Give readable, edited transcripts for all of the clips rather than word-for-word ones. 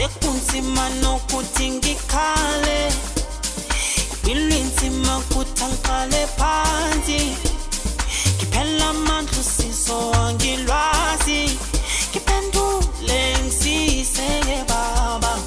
sekunzima nokuthi ngikhale ilinzima kuthangqale phansi ngiphela amandla usizo angilwazi ngiphendule ngisiseke baba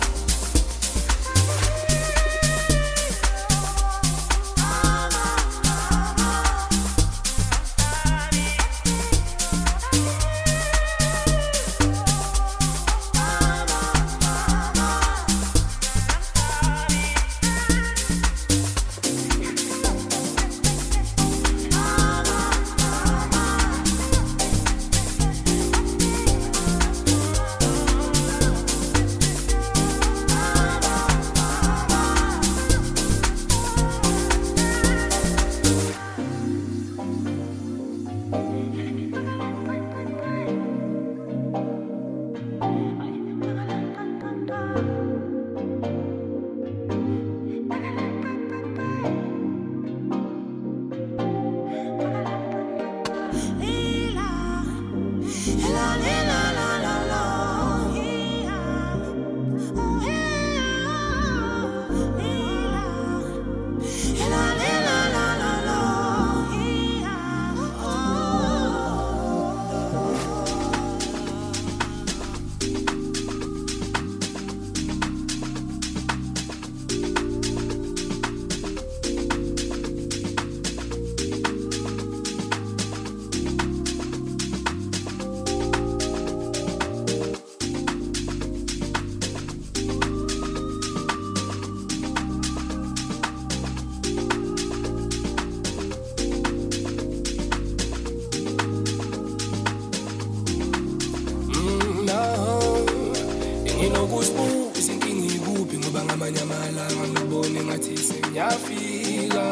Nginokusibuza inkinga ikuphi ngoba ngamanye amalanga ngibone ngathi sengiyafika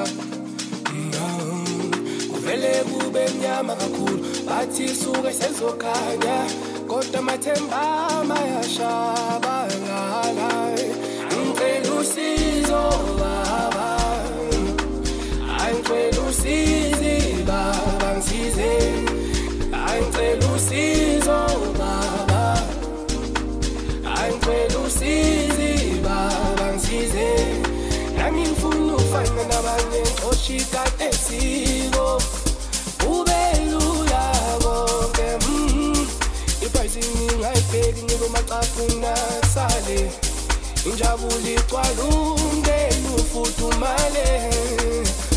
kuvele kube mnyama kakhulu bathi suke sezokhanya kodwa amathemba mayashabalala ngicela usizo baba ngicela usizi baba ngisize ngicela usizo baba ngicela usizi baba ngisize nami ngifuna ufana nabanye oshika esiko ube lula konke iphayisini ngayibheki ngibomaqaphu nasale injabulo igcwala umndeni ufuthumale